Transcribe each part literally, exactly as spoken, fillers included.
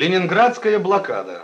Ленинградская блокада.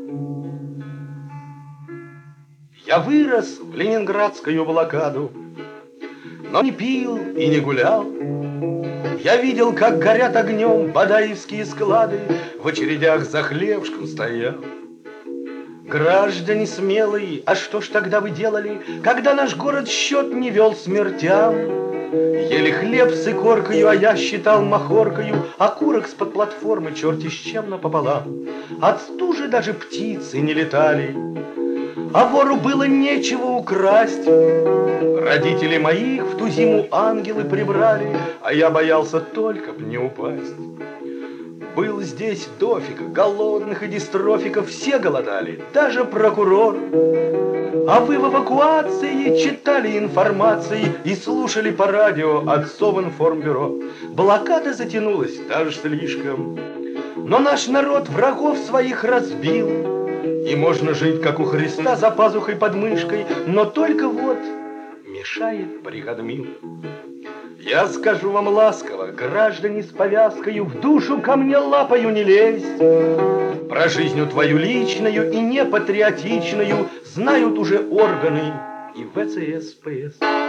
Я вырос в ленинградскую блокаду, но не пил и не гулял. Я видел, как горят огнем бадаевские склады, в очередях за хлебушком стоял. Граждане смелые, а что ж тогда вы делали, когда наш город счет не вел смертям? Ели хлеб с икоркою, а я считал махоркою окурок с-под платформы черти с чем напополам. От стужи даже птицы не летали, а вору было нечего украсть. Родители моих в ту зиму ангелы прибрали, а я боялся только б не упасть. Был здесь дофига голодных и дистрофиков, все голодали, даже прокурор. А вы в эвакуации читали информации и слушали по радио от Совинформбюро. Блокада затянулась даже слишком, но наш народ врагов своих разбил. И можно жить, как у Христа, за пазухой под мышкой, но только вот мешает бригадмил. Я скажу вам ласково, граждане с повязкою, в душу ко мне лапою не лезть. Про жизнь твою личную и непатриотичную знают уже органы и вэ цэ эс пэ эс.